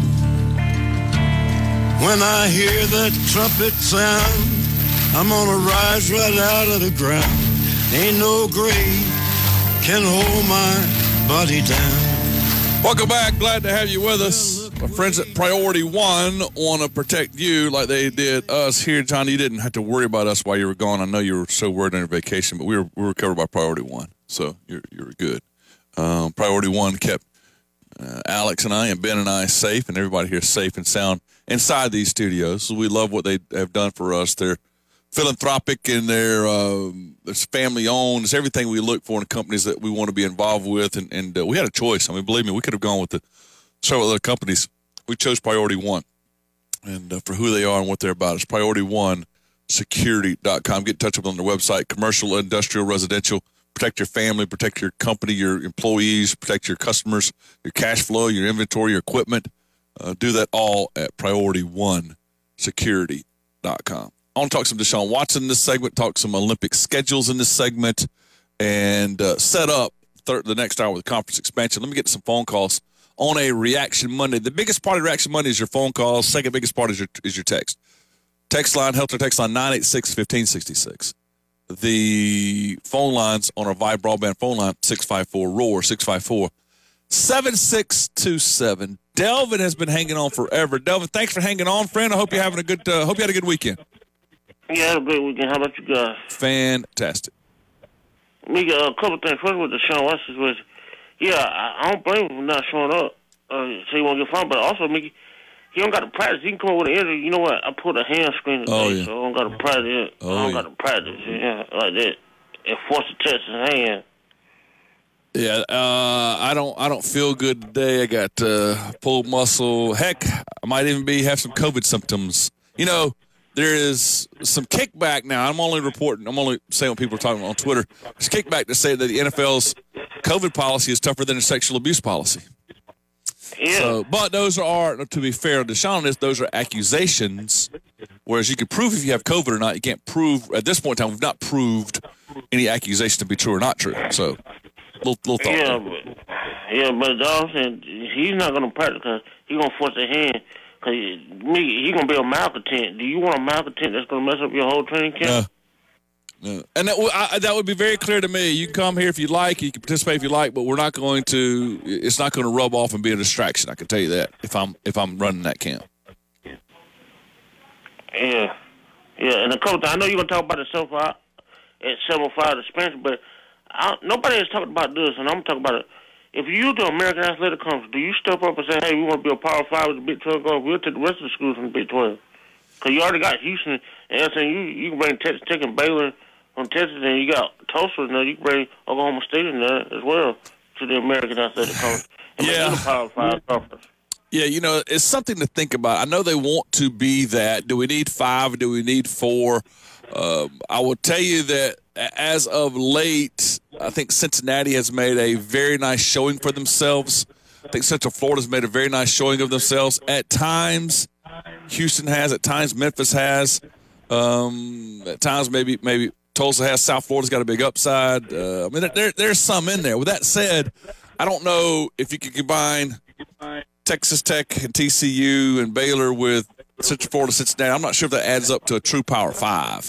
When I hear that trumpet sound, I'm gonna rise right out of the ground. Ain't no grave can hold my body down. Welcome back. Glad to have you with us. My friends at Priority One want to protect you like they did us here. John, you didn't have to worry about us while you were gone. I know you were so worried on your vacation, but we were covered by Priority One, so you're good. Priority One kept Alex and I and Ben and I safe, and everybody here safe and sound inside these studios. So we love what they have done for us. They're philanthropic and they're family owned. It's everything we look for in companies that we want to be involved with. And we had a choice. I mean, believe me, we could have gone with several other companies. We chose Priority One. And for who they are and what they're about, it's PriorityOneSecurity.com. Get in touch with them on their website, commercial, industrial, residential. Protect your family, protect your company, your employees, protect your customers, your cash flow, your inventory, your equipment. Do that all at PriorityOneSecurity.com. I want to talk some Deshaun Watson in this segment, talk some Olympic schedules in this segment, and set up the next hour with conference expansion. Let me get to some phone calls on a Reaction Monday. The biggest part of Reaction Monday is your phone calls. Second biggest part is your text. Text line, Helter text line 986-1566. The phone lines on our Vibe broadband phone line, 654-ROAR, 654-7627. Delvin has been hanging on forever. Delvin, thanks for hanging on, friend. I hope you're having hope you had a good weekend. Yeah, I had a great weekend. How about you guys? Fantastic. Me, a couple things. First with Deshaun Watson was, I don't blame him for not showing up. So he won't get fined. But also, Mickey, he don't got to practice. He can come up with an injury. You know what? I pulled a hamstring today, so I don't got to practice. I don't got to practice like that. And force to test his hand. Yeah, I don't feel good today. I got pulled muscle. Heck, I might even have some COVID symptoms. You know, there is some kickback now. I'm only saying what people are talking about on Twitter. There's kickback to say that the NFL's COVID policy is tougher than a sexual abuse policy. Yeah. So, but those are, to be fair to Deshaun, those are accusations, whereas you can prove if you have COVID or not. You can't prove, at this point in time, we've not proved any accusation to be true or not true. So, little thought. But Dawson, he's not going to practice because he's going to force a hand. Because he's going to be a malcontent. Do you want a malcontent that's going to mess up your whole training camp? No. And that would be very clear to me. You can come here if you like. You can participate if you like, but we're not going to. It's not going to rub off and be a distraction. I can tell you that if I'm running that camp. Yeah. And the coach, I know you're going to talk about the 705 expansion, but nobody is talking about this, and I'm talking about it. If you the American Athletic Conference, do you step up and say, hey, we want to be a Power 5 with the Big 12 going? We'll take the rest of the schools from the Big 12. Because you already got Houston and SMU. You can bring Texas Tech and Baylor from Texas, and you got Tulsa in there. You can bring Oklahoma State in there as well to the American Athletic Conference. And make it a Power 5 conference. Yeah, it's something to think about. I know they want to be that. Do we need 5? Do we need 4? I will tell you that as of late, I think Cincinnati has made a very nice showing for themselves. I think Central Florida has made a very nice showing of themselves. At times, Houston has. At times, Memphis has. At times, maybe Tulsa has. South Florida's got a big upside. I mean, there's some in there. With that said, I don't know if you could combine Texas Tech and TCU and Baylor with Central Florida, Cincinnati. I'm not sure if that adds up to a true Power 5.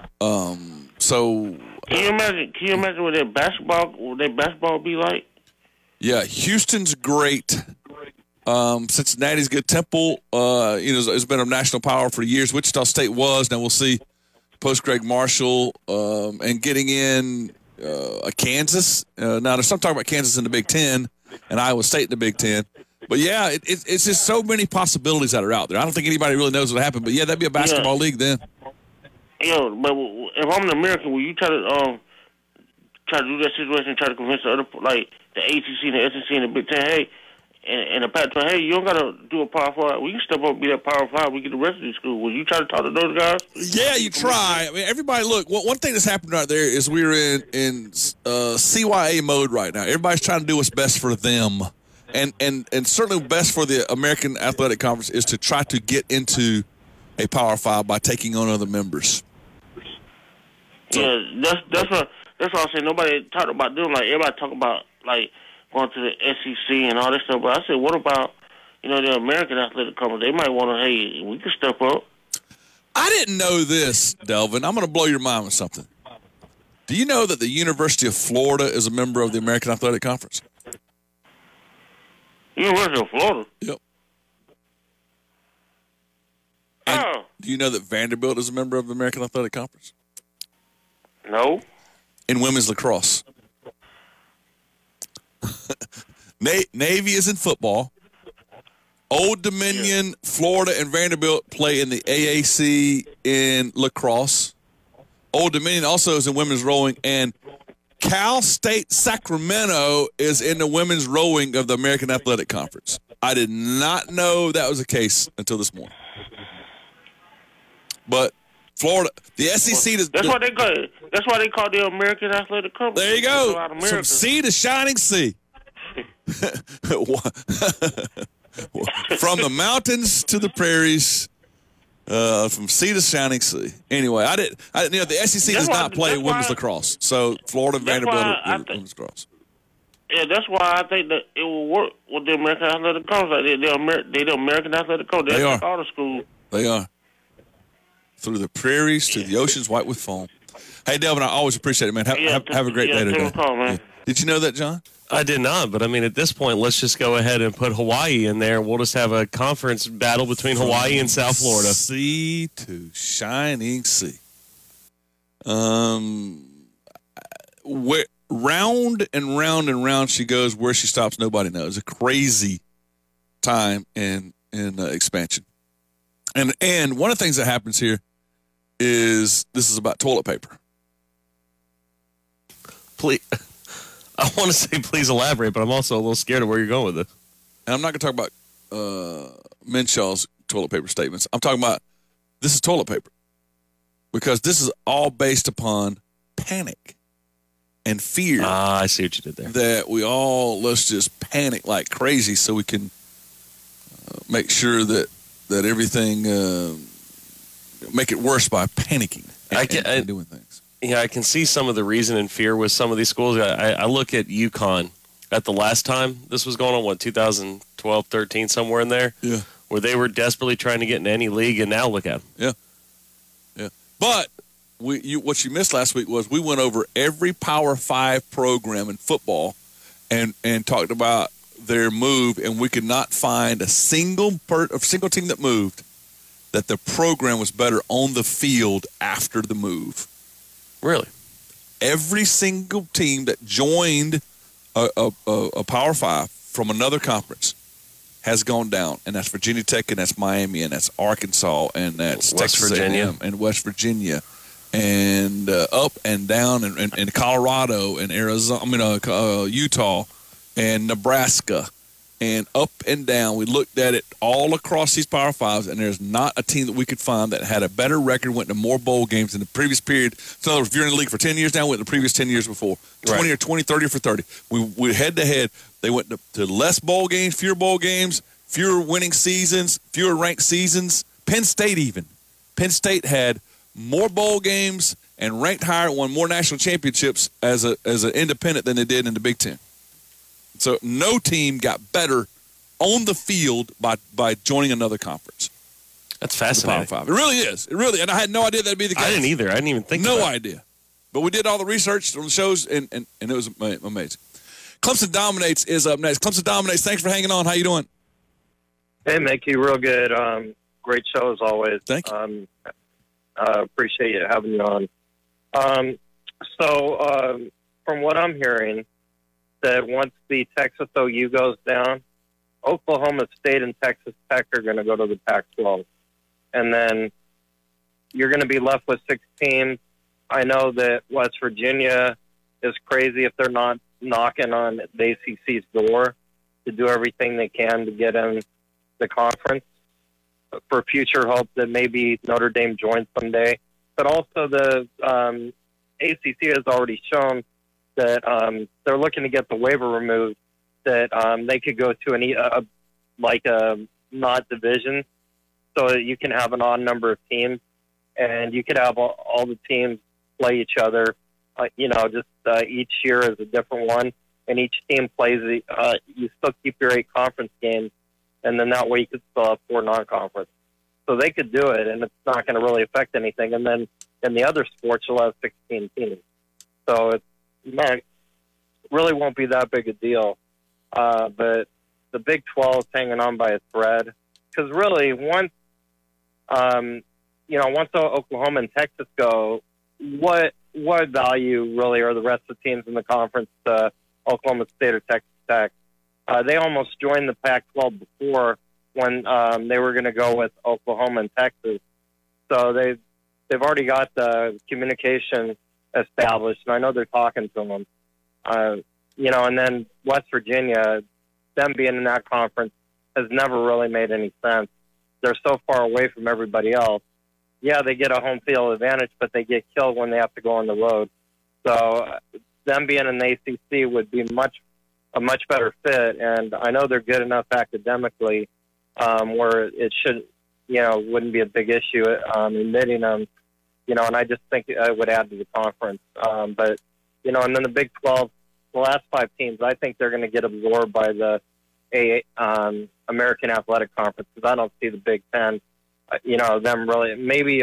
So can you imagine what their basketball be like? Yeah, Houston's great. Cincinnati's good. Temple, has been a national power for years. Wichita State was. Now we'll see post Greg Marshall and getting in a Kansas. Now there's some talk about Kansas in the Big Ten and Iowa State in the Big Ten. But yeah, it's just so many possibilities that are out there. I don't think anybody really knows what happened. But yeah, that'd be a basketball league then. But if I'm an American, will you try to do that situation, try to convince the other, like the ACC and the SEC and the Big Ten, hey, and the Pac-12, hey, you don't got to do a Power 5. We can step up and be that Power 5. We get the rest of the school. Will you try to talk to those guys? Yeah, you try. I mean, everybody, look, one thing that's happened right there is we're in CYA mode right now. Everybody's trying to do what's best for them. And certainly best for the American Athletic Conference is to try to get into a Power 5 by taking on other members. So, yeah, that's what I'm saying. Nobody talked about doing, like, everybody talk about, like, going to the SEC and all this stuff. But I said, what about, the American Athletic Conference? They might want to, hey, we can step up. I didn't know this, Delvin. I'm going to blow your mind with something. Do you know that the University of Florida is a member of the American Athletic Conference? University of Florida? Yep. And do you know that Vanderbilt is a member of the American Athletic Conference? No. In women's lacrosse. Navy is in football. Old Dominion, Florida, and Vanderbilt play in the AAC in lacrosse. Old Dominion also is in women's rowing, and Cal State Sacramento is in the women's rowing of the American Athletic Conference. I did not know that was the case until this morning. But Florida, the SEC does. That's why they call the American Athletic Conference. There you go. From sea to shining sea. From the mountains to the prairies, from sea to shining sea. Anyway, I didn't. The SEC does not play women's lacrosse, so Florida and Vanderbilt women's lacrosse. Yeah, that's why I think that it will work with the American Athletic Conference. They're the American Athletic Conference. They are all the schools. They are. Through the prairies to the oceans white with foam. Hey, Delvin, I always appreciate it, man. Have a great day today. Man. Did you know that, John? I did not, but I mean, at this point, let's just go ahead and put Hawaii in there. We'll just have a conference battle between Hawaii and South Florida. Sea to shining sea. Where, round and round and round she goes. Where she stops, nobody knows. A crazy time in expansion. And one of the things that happens here is this is about toilet paper. Please, I want to say please elaborate, but I'm also a little scared of where you're going with this. And I'm not going to talk about Menshaw's toilet paper statements. I'm talking about this is toilet paper. because this is all based upon panic and fear. I see what you did there. That let's just panic like crazy so we can make sure that everything, make it worse by panicking and doing things. Yeah, I can see some of the reason and fear with some of these schools. I look at UConn at the last time this was going on, 2012, 13, somewhere in there? Yeah. Where they were desperately trying to get in any league, and now look at them. Yeah. But what you missed last week was we went over every Power 5 program in football and talked about their move, and we could not find a single team that moved that the program was better on the field after the move. Really? Every single team that joined a Power 5 from another conference has gone down, and that's Virginia Tech, and that's Miami, and that's Arkansas, and that's Texas A&M, and West Virginia, and up and down, and Colorado, and Arizona, Utah, and Nebraska, and up and down. We looked at it all across these Power 5s, and there's not a team that we could find that had a better record, went to more bowl games in the previous period. So in other words, if you're in the league for 10 years now, went to the previous 10 years before. 20 or 20, 30 or for 30. We head-to-head. They went to less bowl games, fewer winning seasons, fewer ranked seasons. Penn State even. Penn State had more bowl games and ranked higher, won more national championships as an independent than they did in the Big Ten. So no team got better on the field by joining another conference. That's fascinating. Power 5. It really is. It really, and I had no idea that'd be the case. I didn't either. I didn't even think. No idea. But we did all the research on the shows, and it was amazing. Clemson Dominates is up next. Clemson Dominates. Thanks for hanging on. How you doing? Hey, Mickey. Real good. Great show as always. Thank you. Appreciate you having me on. From what I'm hearing, that once the Texas OU goes down, Oklahoma State and Texas Tech are going to go to the Pac-12. And then you're going to be left with 6 teams. I know that West Virginia is crazy if they're not knocking on the ACC's door to do everything they can to get in the conference for future hope that maybe Notre Dame joins someday. But also the ACC has already shown that they're looking to get the waiver removed, that they could go to a not division, so that you can have an odd number of teams, and you could have all the teams play each other, each year is a different one, and each team plays, you still keep your 8 conference games, and then that way you could still have 4 non-conference. So they could do it, and it's not going to really affect anything. And then in the other sports, you'll have 16 teams. So it really won't be that big a deal. But the Big 12 is hanging on by a thread. Because really, once Oklahoma and Texas go, what value really are the rest of the teams in the conference to Oklahoma State or Texas Tech? They almost joined the Pac-12 before when they were going to go with Oklahoma and Texas. So they've already got the communication established, and I know they're talking to them. And then West Virginia, them being in that conference, has never really made any sense. They're so far away from everybody else. Yeah, they get a home field advantage, but they get killed when they have to go on the road. So them being in the ACC would be a much better fit, and I know they're good enough academically where it should, wouldn't be a big issue admitting them, and I just think it would add to the conference. And then the Big 12, the last 5 teams, I think they're going to get absorbed by the American Athletic Conference, because I don't see the Big 10, them really, maybe,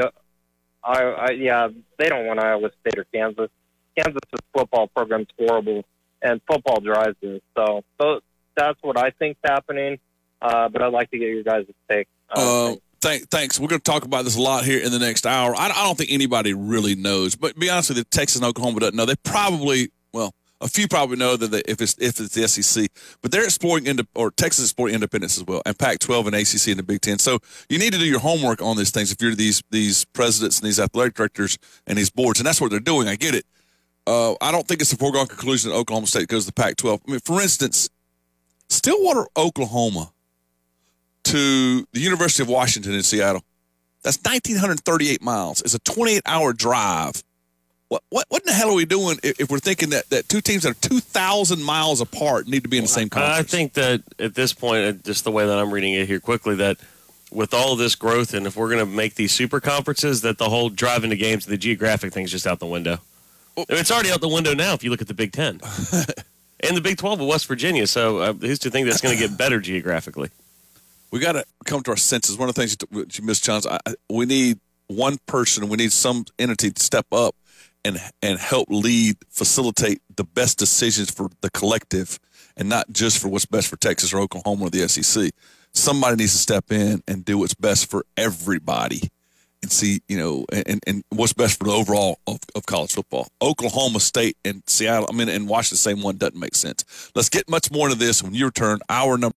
they don't want Iowa State or Kansas. Kansas' football program's horrible, and football drives it. So that's what I think's happening. But I'd like to get your guys' take. Thanks. We're going to talk about this a lot here in the next hour. I don't think anybody really knows. But to be honest with you, Texas and Oklahoma doesn't know. They probably, a few probably know that if it's the SEC. But they're exploring Texas is exploring independence as well, and Pac-12 and ACC and the Big Ten. So you need to do your homework on these things if you're these presidents and these athletic directors and these boards, and that's what they're doing. I get it. I don't think it's a foregone conclusion that Oklahoma State goes to the Pac-12. I mean, for instance, Stillwater, Oklahoma, to the University of Washington in Seattle That's 1,938 miles. It's a 28-hour drive. What in the hell are we doing if we're thinking that two teams that are 2,000 miles apart need to be in the same conference? I think that at this point, just the way that I'm reading it here quickly, that with all of this growth, and if we're going to make these super conferences, that the whole driving to games, the geographic thing's just out the window. It's already out the window now if you look at the Big Ten. And the Big 12 with West Virginia. So who's to think that's going to get better geographically? We got to come to our senses. One of the things you missed, John, we need one person, we need some entity to step up and help lead, facilitate the best decisions for the collective and not just for what's best for Texas or Oklahoma or the SEC. Somebody needs to step in and do what's best for everybody and see, and what's best for the overall of college football. Oklahoma State and Seattle, and Washington, same one doesn't make sense. Let's get much more into this when you return. Hour number